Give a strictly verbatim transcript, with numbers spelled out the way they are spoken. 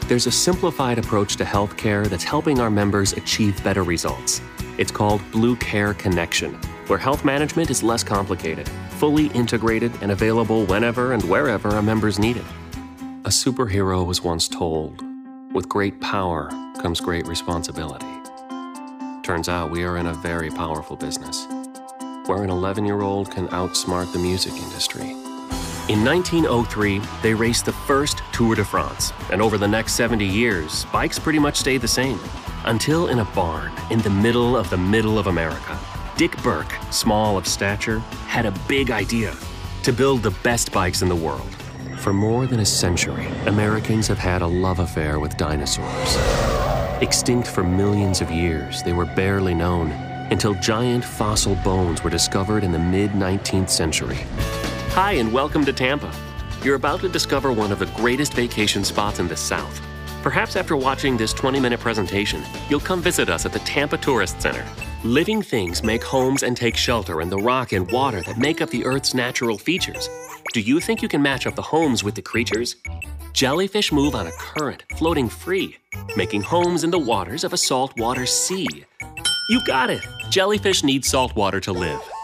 There's a simplified approach to healthcare that's helping our members achieve better results. It's called Blue Care Connection, where health management is less complicated, fully integrated, and available whenever and wherever our members need it. A superhero was once told, with great power comes great responsibility. Turns out we are in a very powerful business, where an eleven-year-old can outsmart the music industry. In nineteen oh three, they raced the first Tour de France, and over the next seventy years, bikes pretty much stayed the same. Until in a barn, in the middle of the middle of America, Dick Burke, small of stature, had a big idea: to build the best bikes in the world. For more than a century, Americans have had a love affair with dinosaurs. Extinct for millions of years, they were barely known until giant fossil bones were discovered in the mid-nineteenth century. Hi, and welcome to Tampa. You're about to discover one of the greatest vacation spots in the South. Perhaps after watching this twenty-minute presentation, you'll come visit us at the Tampa Tourist Center. Living things make homes and take shelter in the rock and water that make up the Earth's natural features. Do you think you can match up the homes with the creatures? Jellyfish move on a current, floating free, making homes in the waters of a saltwater sea. You got it! Jellyfish need salt water to live.